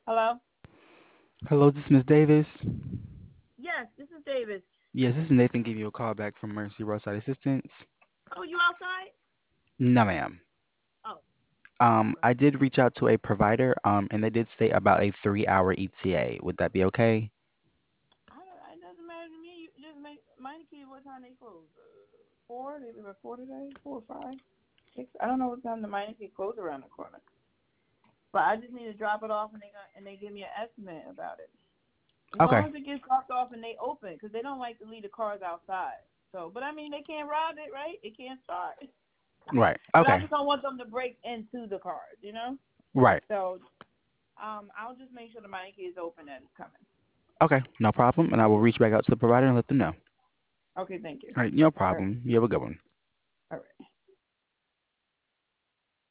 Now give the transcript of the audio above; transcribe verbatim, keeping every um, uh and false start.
Hello? Hello, this is Miss Davis. Yes, this is David. Yes, this is Nathan giving you a call back from Mercy Roadside Assistance. Oh, you outside? No, ma'am. Oh, Um, okay. I did reach out to a provider, um, and they did say about a three-hour E T A. Would that be okay? I don't, it doesn't matter to me. You just make mine key what time they close. Uh, four? They leave at four today? Four or five? Six? I don't know what time the mine key close around the corner. But I just need to drop it off and they got, and they give me an estimate about it. As Okay. long as it gets dropped off and they open, because they don't like to leave the cars outside. So, but I mean, they can't rob it, right? It can't start. Right. But I Okay. just don't want them to break into the cars, you know? Right. So, um, I'll just make sure the mine key is open and it's coming. Okay. No problem. And I will reach back out to the provider and let them know. Okay, thank you. All right. No All right. problem. You have a good one. All right.